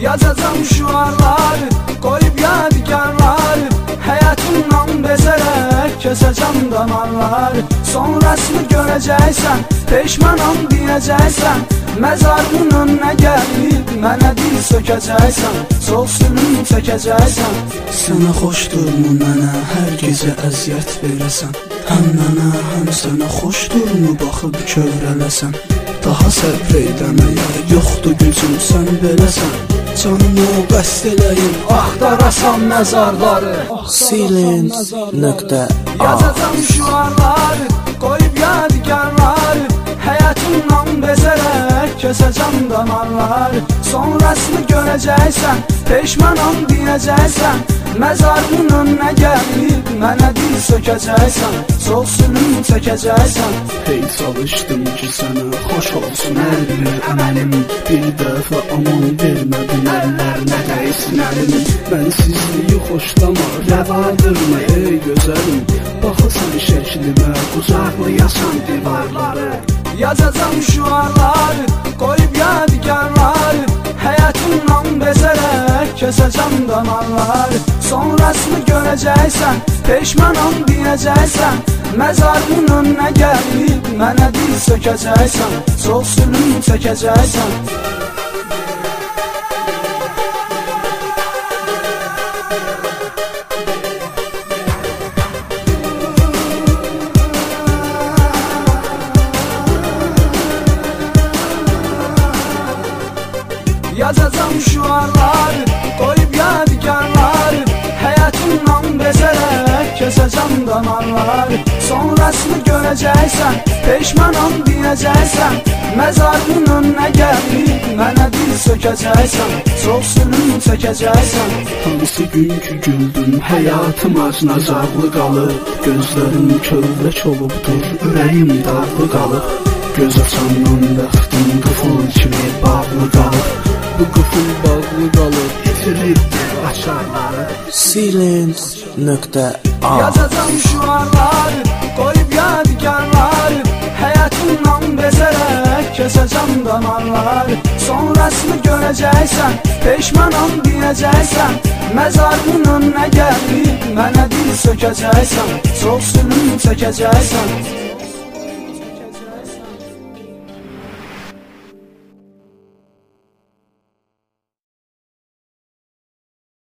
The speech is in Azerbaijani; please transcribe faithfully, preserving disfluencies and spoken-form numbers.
Yazacağım şuarları, koyup yadigarları, hayatımdan bezerek keseceğim damarları. Sonrasını göreceksen, peşmanam diyeceksen, mezarımın önüne gelip mənə dil sökəcəksən, sol sülüm çəkəcəksən. Sənə xoşdurmu mənə hər gecə əziyyət verəsən, həm mənə həm sənə xoşdurmu baxıb kövrələsən. Daha səbr edəməyə yoxdur gücüm, sən beləsən. Canımı bəst eləyim, axtarasan məzarları. Silent nöqtə A. Yazacağım şuarları, qoyub yadigarları, həyatımdan bezərək kesəcəm damarları. Sonrasını görəcəksən, peşmanam deyəcəksən, mezarımın önüne gelip mənə dil sökəcəksən, sol sülüm çəkəcəksən. Hey çalışdım ki sənə xoş olsun hər bir əməlim, bir dəfə aman vermədin əllərinə dəysin əlim. Mənsizliyi xoşlama, rəvadırma ey gözəlim, baxırsan şəklimə, qucaqlayasan divarları. Yazacağım şuarları, koyup yadigarları, hayatımdan bezerek keseceğim damarları. Sonrasını göreceksen, peşmanam diyeceksen, mezarımın önüne gelip mənə dil sökəcəksən, sol sülüm çəkəcəksən. Yazacağım şuarları, koyup yadigarları, hayatımdan bezerek keseceğim damarları. Sonrasını göreceksen, peşmanam diyeceksen, mezarımın önüne gelip mənə dil sökəcəksən, sol sülüm çəkəcəksən. Hansı gün ki güldüm, həyatım acınacaqlı qalıb, gözlərim kövrək olubdur, ürəyim dağlı qalıb. Göz açandan bəxtim qıfıl kimi bağlı qalıb, bu qıfıl bağlı qalıb, itiribdir açarları. Silent nöqtə A. Yazacağım şuarları, koyup yadigarları, hayatımdan bezerek keseceğim damarları. Sonrasını göreceksen, peşmanam diyeceksen, mezarımın önüne gelip mənə dil sökəcəksən, sol sülüm çəkəcəksən.